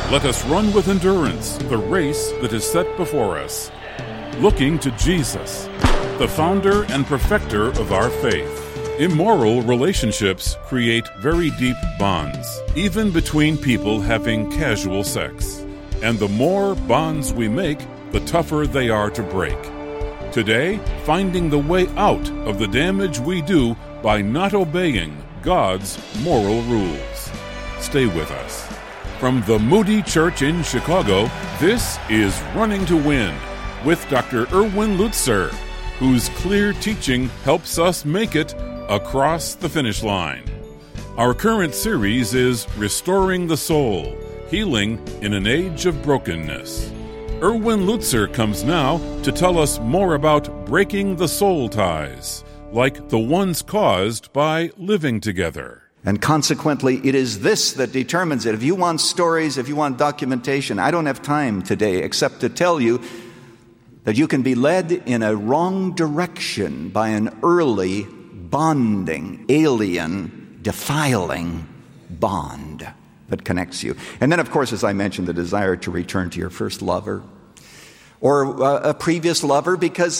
Let us run with endurance the race that is set before us, looking to Jesus, the founder and perfecter of our faith. Immoral relationships create very deep bonds, even between people having casual sex. And the more bonds we make, the tougher they are to break. Today, finding the way out of the damage we do by not obeying God's moral rules. Stay with us. From the Moody Church in Chicago, this is Running to Win with Dr. Erwin Lutzer, whose clear teaching helps us make it across the finish line. Our current series is Restoring the Soul, Healing in an Age of Brokenness. Erwin Lutzer comes now to tell us more about breaking the soul ties, like the ones caused by living together. And consequently, it is this that determines it. If you want stories, if you want documentation, I don't have time today except to tell you that you can be led in a wrong direction by an early bonding, alien, defiling bond that connects you. And then, of course, as I mentioned, the desire to return to your first lover or a previous lover because,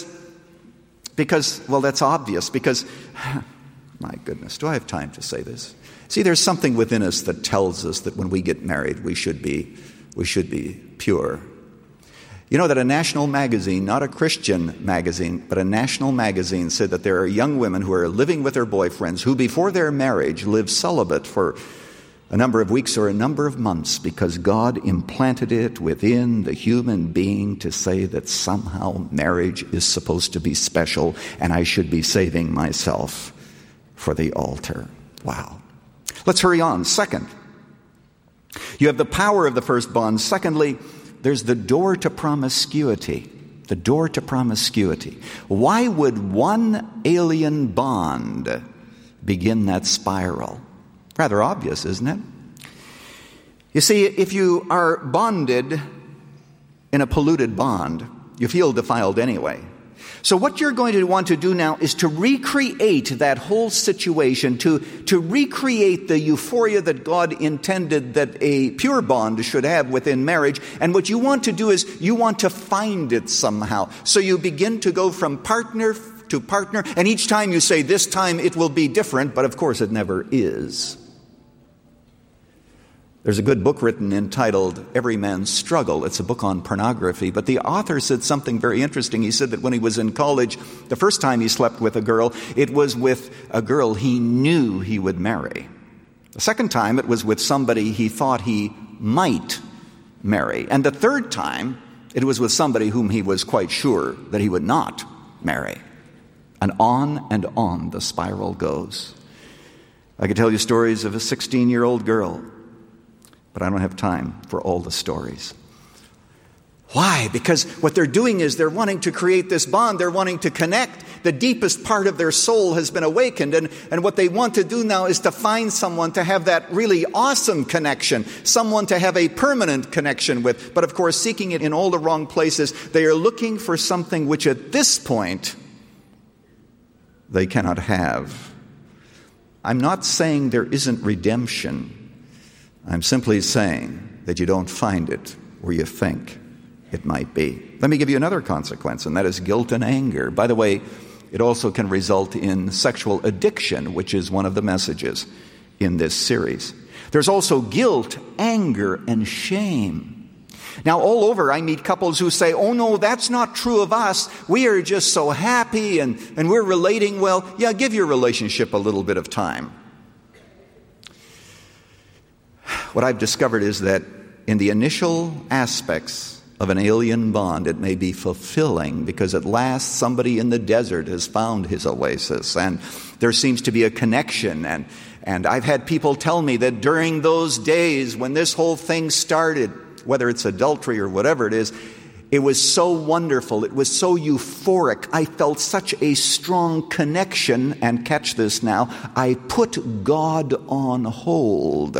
well, that's obvious, because, my goodness, do I have time to say this? See, there's something within us that tells us that when we get married, we should be pure. You know that a national magazine, not a Christian magazine, but a national magazine, said that there are young women who are living with their boyfriends who before their marriage live celibate for a number of weeks or a number of months because God implanted it within the human being to say that somehow marriage is supposed to be special and I should be saving myself for the altar. Wow. Let's hurry on. Second, you have the power of the first bond. Secondly, there's the door to promiscuity. The door to promiscuity. Why would one alien bond begin that spiral? Rather obvious, isn't it? You see, if you are bonded in a polluted bond, you feel defiled anyway. So what you're going to want to do now is to recreate that whole situation, to recreate the euphoria that God intended that a pure bond should have within marriage. And what you want to do is you want to find it somehow. So you begin to go from partner to partner, and each time you say, this time it will be different, but of course it never is. There's a good book written entitled Every Man's Struggle. It's a book on pornography. But the author said something very interesting. He said that when he was in college, the first time he slept with a girl, it was with a girl he knew he would marry. The second time, it was with somebody he thought he might marry. And the third time, it was with somebody whom he was quite sure that he would not marry. And on the spiral goes. I could tell you stories of a 16-year-old girl, but I don't have time for all the stories. Why? Because what they're doing is they're wanting to create this bond. They're wanting to connect. The deepest part of their soul has been awakened. And what they want to do now is to find someone to have that really awesome connection, someone to have a permanent connection with. But of course, seeking it in all the wrong places, they are looking for something which at this point they cannot have. I'm not saying there isn't redemption. I'm simply saying that you don't find it where you think it might be. Let me give you another consequence, and that is guilt and anger. By the way, it also can result in sexual addiction, which is one of the messages in this series. There's also guilt, anger, and shame. Now, all over, I meet couples who say, oh no, that's not true of us. We are just so happy and we're relating well. Yeah, give your relationship a little bit of time. What I've discovered is that in the initial aspects of an alien bond, it may be fulfilling because at last somebody in the desert has found his oasis and there seems to be a connection. And I've had people tell me that during those days when this whole thing started, whether it's adultery or whatever it was so wonderful. It was so euphoric. I felt such a strong connection. And catch this now, I put God on hold.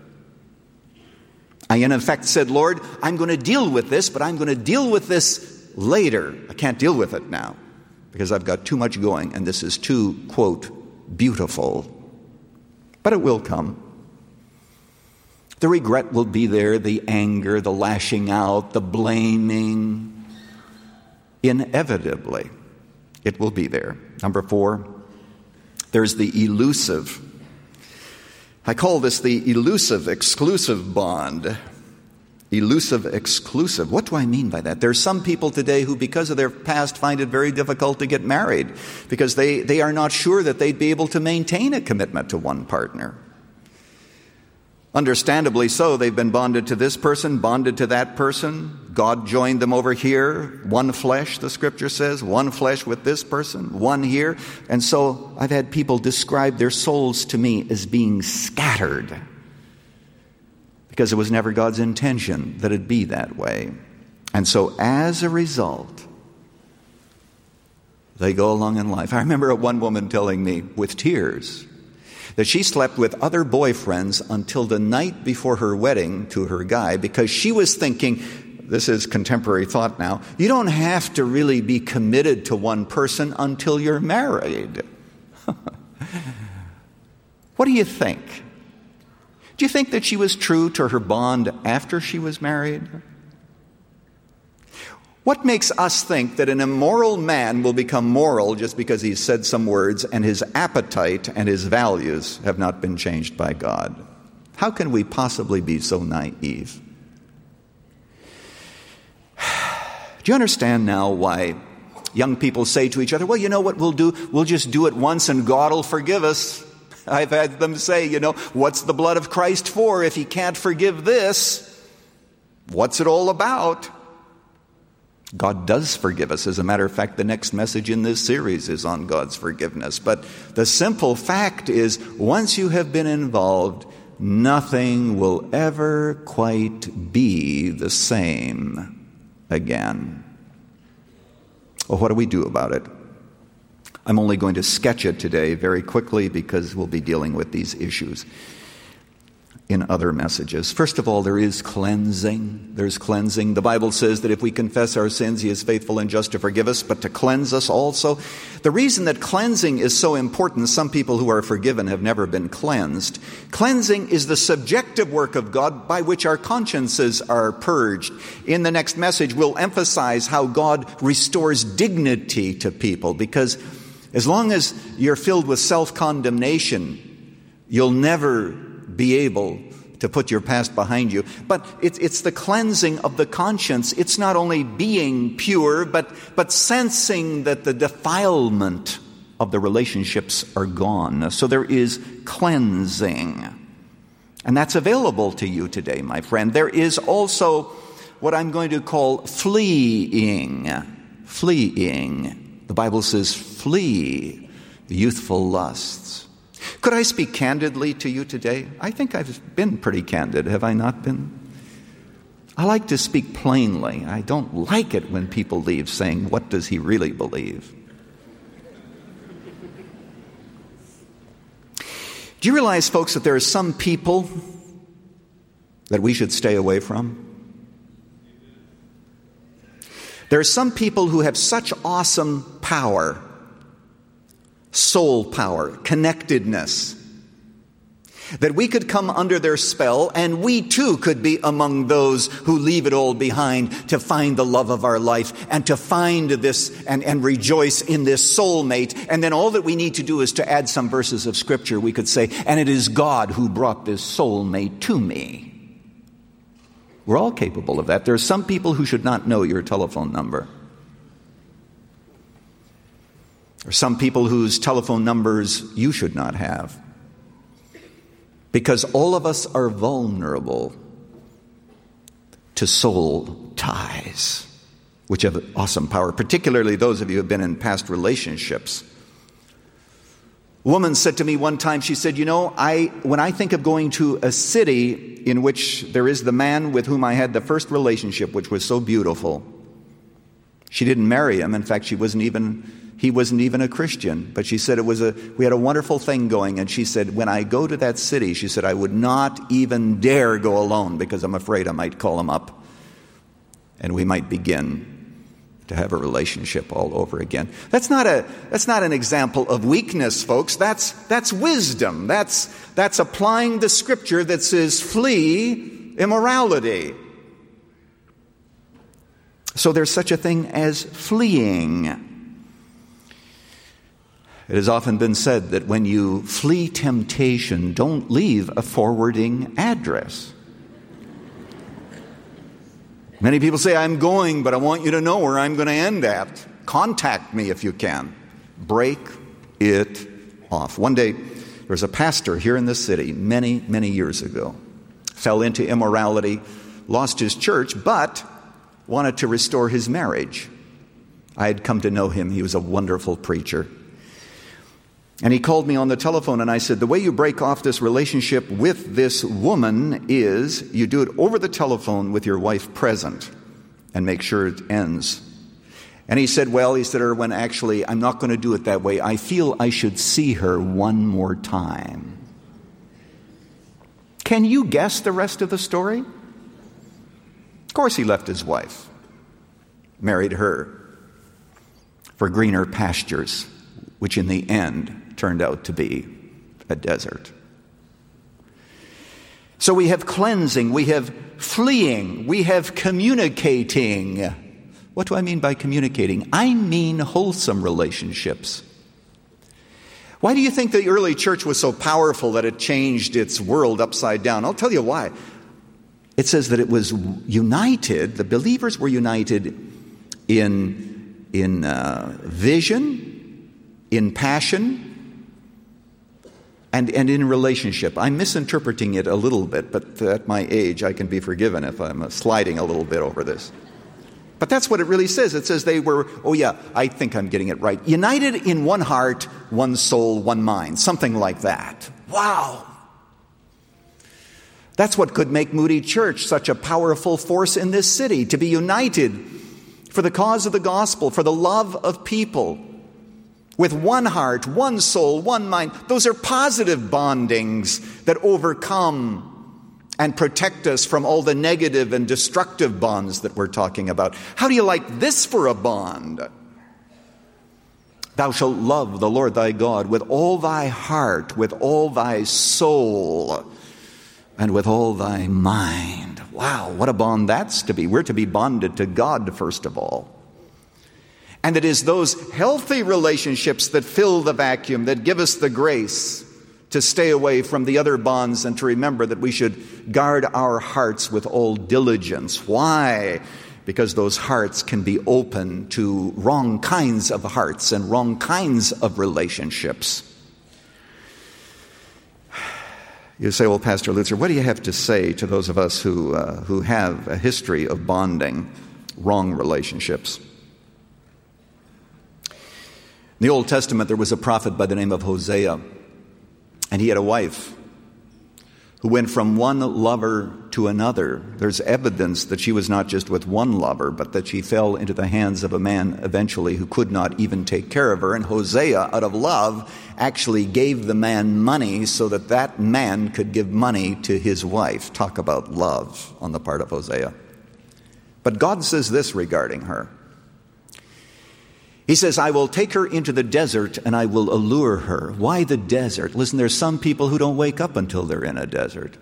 I, in effect, said, Lord, I'm going to deal with this, but I'm going to deal with this later. I can't deal with it now because I've got too much going, and this is too, quote, beautiful. But it will come. The regret will be there, the anger, the lashing out, the blaming. Inevitably, it will be there. Number 4, there's the elusive. I call this the elusive exclusive bond. Elusive exclusive. What do I mean by that? There's some people today who, because of their past, find it very difficult to get married because they are not sure that they'd be able to maintain a commitment to one partner. Understandably so, they've been bonded to this person, bonded to that person. God joined them over here. One flesh, the scripture says. One flesh with this person, one here. And so I've had people describe their souls to me as being scattered because it was never God's intention that it be that way. And so as a result, they go along in life. I remember one woman telling me with tears that she slept with other boyfriends until the night before her wedding to her guy because she was thinking, this is contemporary thought now, you don't have to really be committed to one person until you're married. What do you think? Do you think that she was true to her bond after she was married? What makes us think that an immoral man will become moral just because he's said some words and his appetite and his values have not been changed by God? How can we possibly be so naive? Do you understand now why young people say to each other, well, you know what we'll do? We'll just do it once and God will forgive us. I've had them say, what's the blood of Christ for if he can't forgive this? What's it all about? God does forgive us. As a matter of fact, the next message in this series is on God's forgiveness. But the simple fact is, once you have been involved, nothing will ever quite be the same again. Well, what do we do about it? I'm only going to sketch it today very quickly because we'll be dealing with these issues in other messages. First of all, there is cleansing. There's cleansing. The Bible says that if we confess our sins, he is faithful and just to forgive us, but to cleanse us also. The reason that cleansing is so important, some people who are forgiven have never been cleansed. Cleansing is the subjective work of God by which our consciences are purged. In the next message, we'll emphasize how God restores dignity to people, because as long as you're filled with self-condemnation, you'll never be able to put your past behind you. But it's the cleansing of the conscience. It's not only being pure, but sensing that the defilement of the relationships are gone. So there is cleansing. And that's available to you today, my friend. There is also what I'm going to call fleeing. Fleeing. The Bible says, flee the youthful lusts. Could I speak candidly to you today? I think I've been pretty candid, have I not been? I like to speak plainly. I don't like it when people leave saying, what does he really believe? Do you realize, folks, that there are some people that we should stay away from? There are some people who have such awesome power, soul power, connectedness, that we could come under their spell and we too could be among those who leave it all behind to find the love of our life and to find this and rejoice in this soulmate. And then all that we need to do is to add some verses of scripture. We could say, and it is God who brought this soulmate to me. We're all capable of that. There are some people who should not know your telephone number. There are some people whose telephone numbers you should not have. Because all of us are vulnerable to soul ties, which have awesome power, particularly those of you who have been in past relationships. A woman said to me one time, she said, when I think of going to a city in which there is the man with whom I had the first relationship, which was so beautiful, she didn't marry him. In fact, he wasn't even a Christian. But she said we had a wonderful thing going. And she said, when I go to that city, she said, I would not even dare go alone because I'm afraid I might call him up and we might begin to have a relationship all over again. That's not an example of weakness, folks. That's wisdom. That's applying the scripture that says flee immorality. So there's such a thing as fleeing. It has often been said that when you flee temptation, don't leave a forwarding address. Many people say, I'm going, but I want you to know where I'm going to end at. Contact me if you can. Break it off. One day, there was a pastor here in this city many, many years ago. Fell into immorality, lost his church, but wanted to restore his marriage. I had come to know him. He was a wonderful preacher. And he called me on the telephone and I said, the way you break off this relationship with this woman is you do it over the telephone with your wife present and make sure it ends. And he said, Erwin, actually, I'm not going to do it that way. I feel I should see her one more time. Can you guess the rest of the story? Of course, he left his wife, married her for greener pastures, which in the end turned out to be a desert. So we have cleansing, we have fleeing, we have communicating. What do I mean by communicating? I mean wholesome relationships. Why do you think the early church was so powerful that it changed its world upside down? I'll tell you why. It says that it was united, the believers were united in vision, in passion, and in relationship. I'm misinterpreting it a little bit, but at my age I can be forgiven if I'm sliding a little bit over this. But that's what it really says. It says they were, I think I'm getting it right, united in one heart, one soul, one mind, something like that. Wow! That's what could make Moody Church such a powerful force in this city, to be united for the cause of the gospel, for the love of people, with one heart, one soul, one mind. Those are positive bondings that overcome and protect us from all the negative and destructive bonds that we're talking about. How do you like this for a bond? Thou shalt love the Lord thy God with all thy heart, with all thy soul, and with all thy mind. Wow, what a bond that's to be. We're to be bonded to God, first of all. And it is those healthy relationships that fill the vacuum, that give us the grace to stay away from the other bonds and to remember that we should guard our hearts with all diligence. Why? Because those hearts can be open to wrong kinds of hearts and wrong kinds of relationships. You say, well, Pastor Lutzer, what do you have to say to those of us who have a history of bonding wrong relationships? In the Old Testament, there was a prophet by the name of Hosea, and he had a wife who went from one lover to another. There's evidence that she was not just with one lover, but that she fell into the hands of a man eventually who could not even take care of her. And Hosea, out of love, actually gave the man money so that that man could give money to his wife. Talk about love on the part of Hosea. But God says this regarding her. He says, I will take her into the desert and I will allure her. Why the desert? Listen, there's some people who don't wake up until they're in a desert.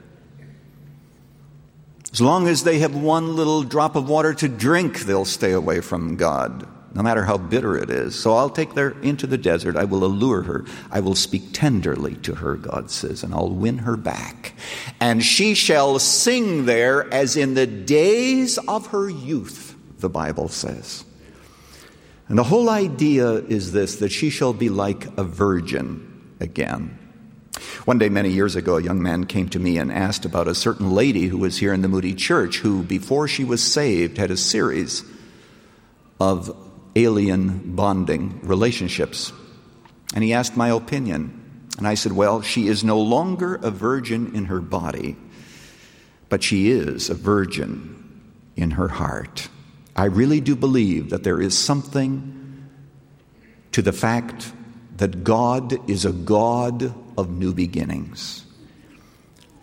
As long as they have one little drop of water to drink, they'll stay away from God, no matter how bitter it is. So I'll take her into the desert. I will allure her. I will speak tenderly to her, God says, and I'll win her back. And she shall sing there as in the days of her youth, the Bible says. And the whole idea is this, that she shall be like a virgin again. One day, many years ago, a young man came to me and asked about a certain lady who was here in the Moody Church who, before she was saved, had a series of alien bonding relationships. And he asked my opinion. And I said, well, she is no longer a virgin in her body, but she is a virgin in her heart. I really do believe that there is something to the fact that God is a God of new beginnings.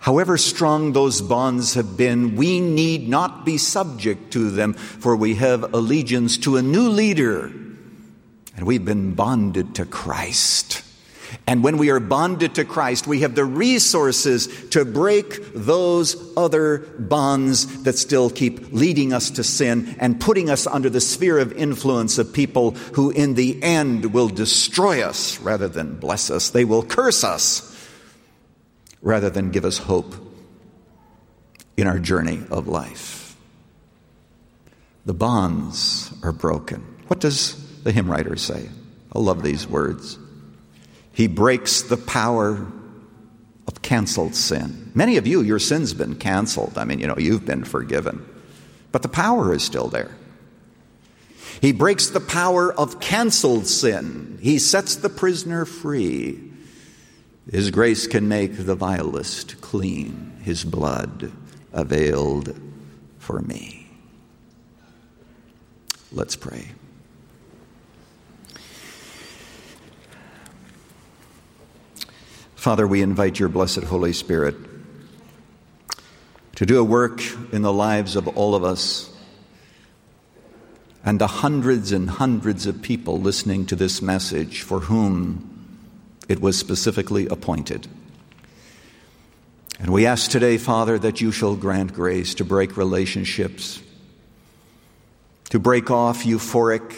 However strong those bonds have been, we need not be subject to them, for we have allegiance to a new leader, and we've been bonded to Christ. And when we are bonded to Christ, we have the resources to break those other bonds that still keep leading us to sin and putting us under the sphere of influence of people who in the end will destroy us rather than bless us. They will curse us rather than give us hope in our journey of life. The bonds are broken. What does the hymn writer say? I love these words. He breaks the power of canceled sin. Many of you, your sin's been canceled. You've been forgiven. But the power is still there. He breaks the power of canceled sin. He sets the prisoner free. His grace can make the vilest clean. His blood availed for me. Let's pray. Father, we invite your blessed Holy Spirit to do a work in the lives of all of us and the hundreds and hundreds of people listening to this message for whom it was specifically appointed. And we ask today, Father, that you shall grant grace to break relationships, to break off euphoric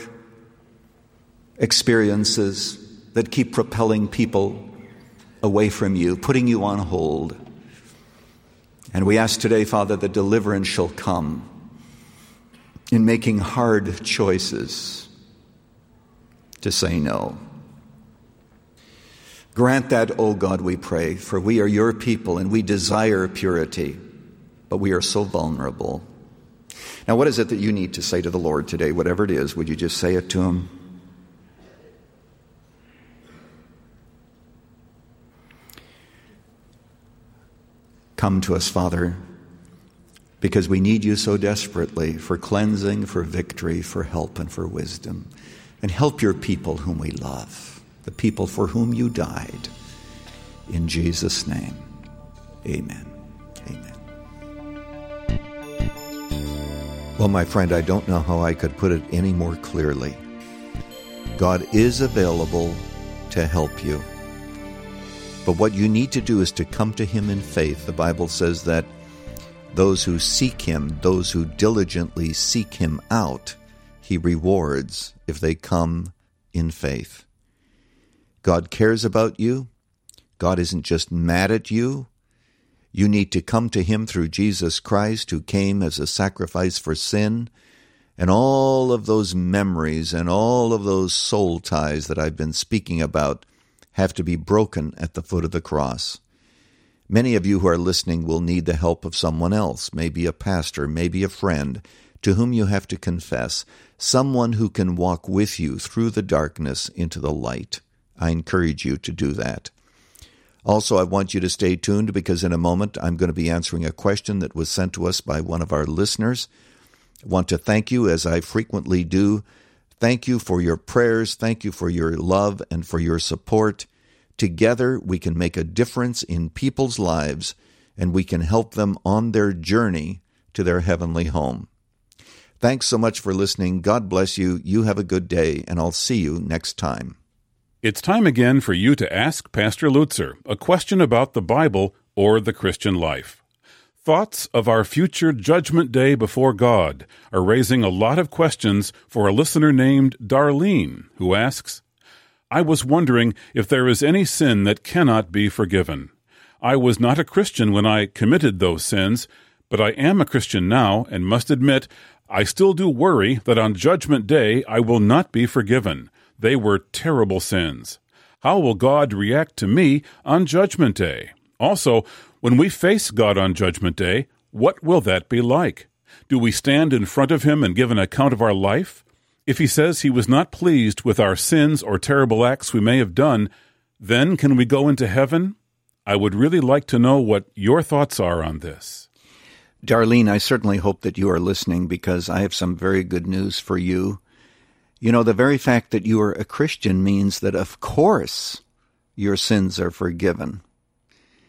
experiences that keep propelling people away from you, putting you on hold. And we ask today, Father, that deliverance shall come in making hard choices to say no. Grant that, O God, we pray, for we are your people and we desire purity, but we are so vulnerable. Now, what is it that you need to say to the Lord today? Whatever it is, would you just say it to him? Come to us, Father, because we need you so desperately for cleansing, for victory, for help, and for wisdom. And help your people whom we love, the people for whom you died. In Jesus' name, amen. Amen. Well, my friend, I don't know how I could put it any more clearly. God is available to help you. But what you need to do is to come to him in faith. The Bible says that those who seek him, those who diligently seek him out, he rewards if they come in faith. God cares about you. God isn't just mad at you. You need to come to him through Jesus Christ, who came as a sacrifice for sin. And all of those memories and all of those soul ties that I've been speaking about have to be broken at the foot of the cross. Many of you who are listening will need the help of someone else, maybe a pastor, maybe a friend, to whom you have to confess, someone who can walk with you through the darkness into the light. I encourage you to do that. Also, I want you to stay tuned because in a moment I'm going to be answering a question that was sent to us by one of our listeners. I want to thank you, as I frequently do. Thank you for your prayers. Thank you for your love and for your support. Together, we can make a difference in people's lives, and we can help them on their journey to their heavenly home. Thanks so much for listening. God bless you. You have a good day, and I'll see you next time. It's time again for you to ask Pastor Lutzer a question about the Bible or the Christian life. Thoughts of our future judgment day before God are raising a lot of questions for a listener named Darlene, who asks, I was wondering if there is any sin that cannot be forgiven. I was not a Christian when I committed those sins, but I am a Christian now and must admit I still do worry that on Judgment Day I will not be forgiven. They were terrible sins. How will God react to me on Judgment Day? Also, when we face God on Judgment Day, what will that be like? Do we stand in front of him and give an account of our life? If he says he was not pleased with our sins or terrible acts we may have done, then can we go into heaven? I would really like to know what your thoughts are on this. Darlene, I certainly hope that you are listening because I have some very good news for you. You know, the very fact that you are a Christian means that, of course, your sins are forgiven.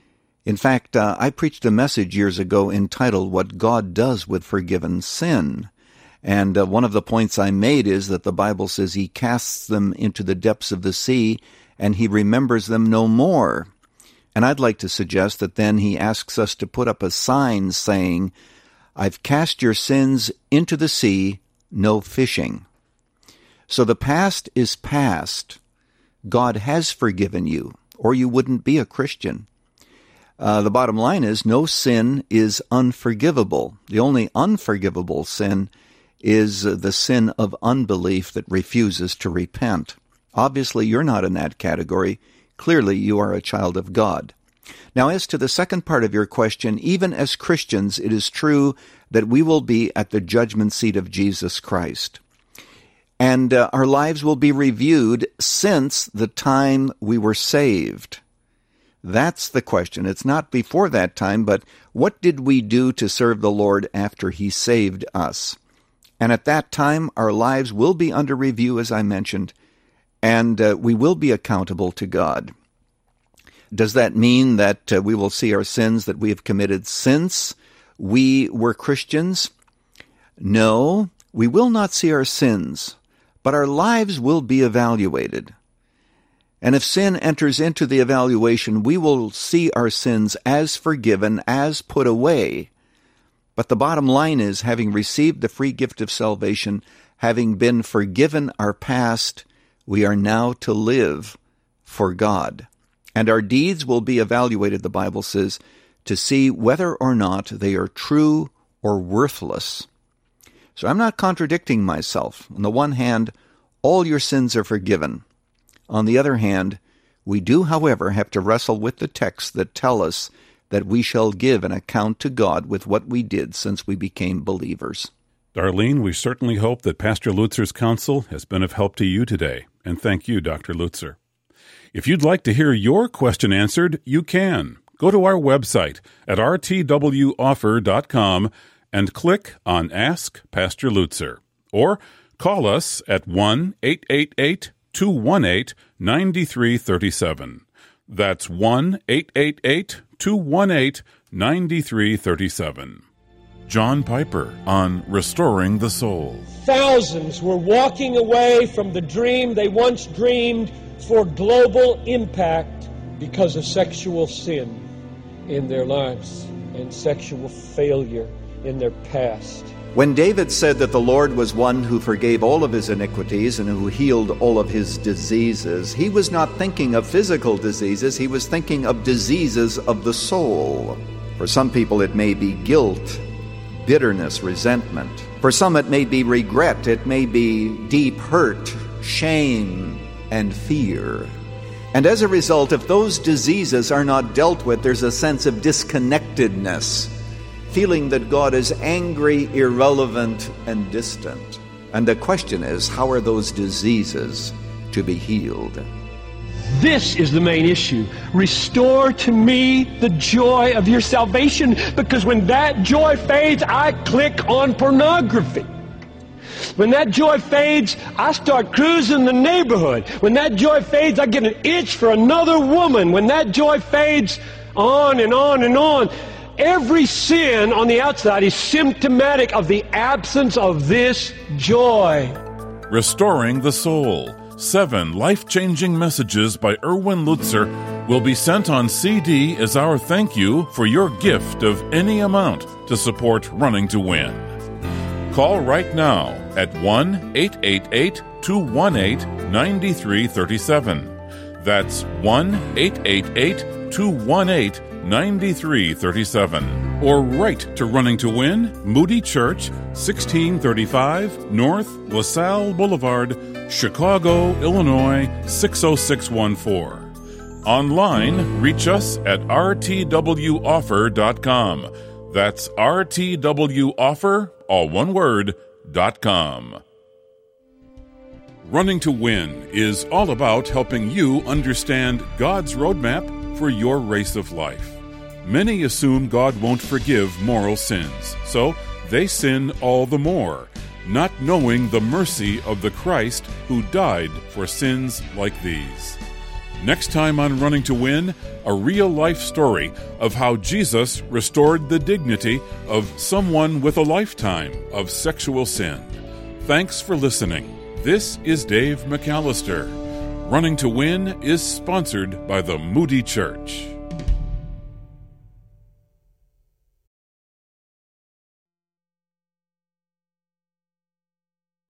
In fact, I preached a message years ago entitled What God Does with Forgiven Sin. And one of the points I made is that the Bible says He casts them into the depths of the sea and He remembers them no more. And I'd like to suggest that then He asks us to put up a sign saying, I've cast your sins into the sea, no fishing. So the past is past. God has forgiven you, or you wouldn't be a Christian. The bottom line is no sin is unforgivable. The only unforgivable sin is the sin of unbelief that refuses to repent. Obviously, you're not in that category. Clearly, you are a child of God. Now, as to the second part of your question, even as Christians, it is true that we will be at the judgment seat of Jesus Christ. And our lives will be reviewed since the time we were saved. That's the question. It's not before that time, but what did we do to serve the Lord after He saved us? And at that time, our lives will be under review, as I mentioned, and we will be accountable to God. Does that mean that we will see our sins that we have committed since we were Christians? No, we will not see our sins, but our lives will be evaluated. And if sin enters into the evaluation, we will see our sins as forgiven, as put away. But the bottom line is, having received the free gift of salvation, having been forgiven our past, we are now to live for God. And our deeds will be evaluated, the Bible says, to see whether or not they are true or worthless. So I'm not contradicting myself. On the one hand, all your sins are forgiven. On the other hand, we do, however, have to wrestle with the texts that tell us that we shall give an account to God with what we did since we became believers. Darlene, we certainly hope that Pastor Lutzer's counsel has been of help to you today, and thank you, Dr. Lutzer. If you'd like to hear your question answered, you can. Go to our website at rtwoffer.com and click on Ask Pastor Lutzer, or call us at 1-888-218-9337. That's 1-888-218-9337. John Piper on Restoring the Soul. Thousands were walking away from the dream they once dreamed for global impact because of sexual sin in their lives and sexual failure in their past. When David said that the Lord was one who forgave all of his iniquities and who healed all of his diseases, he was not thinking of physical diseases, he was thinking of diseases of the soul. For some people it may be guilt, bitterness, resentment. For some it may be regret, it may be deep hurt, shame, and fear. And as a result, if those diseases are not dealt with, there's a sense of disconnectedness, feeling that God is angry, irrelevant, and distant. And the question is, how are those diseases to be healed? This is the main issue. Restore to me the joy of your salvation, because when that joy fades, I click on pornography. When that joy fades, I start cruising the neighborhood. When that joy fades, I get an itch for another woman. When that joy fades, on and on and on. Every sin on the outside is symptomatic of the absence of this joy. Restoring the Soul. 7 life-changing messages by Erwin Lutzer will be sent on CD as our thank you for your gift of any amount to support Running to Win. Call right now at 1-888-218-9337. That's 1-888-218-9337. Or write to Running to Win, Moody Church, 1635 North LaSalle Boulevard, Chicago, Illinois, 60614. Online, reach us at rtwoffer.com. That's rtwoffer, all one word, .com. Running to Win is all about helping you understand God's roadmap for your race of life. Many assume God won't forgive moral sins, so they sin all the more, not knowing the mercy of the Christ who died for sins like these. Next time on Running to Win, a real-life story of how Jesus restored the dignity of someone with a lifetime of sexual sin. Thanks for listening. This is Dave McAllister. Running to Win is sponsored by the Moody Church.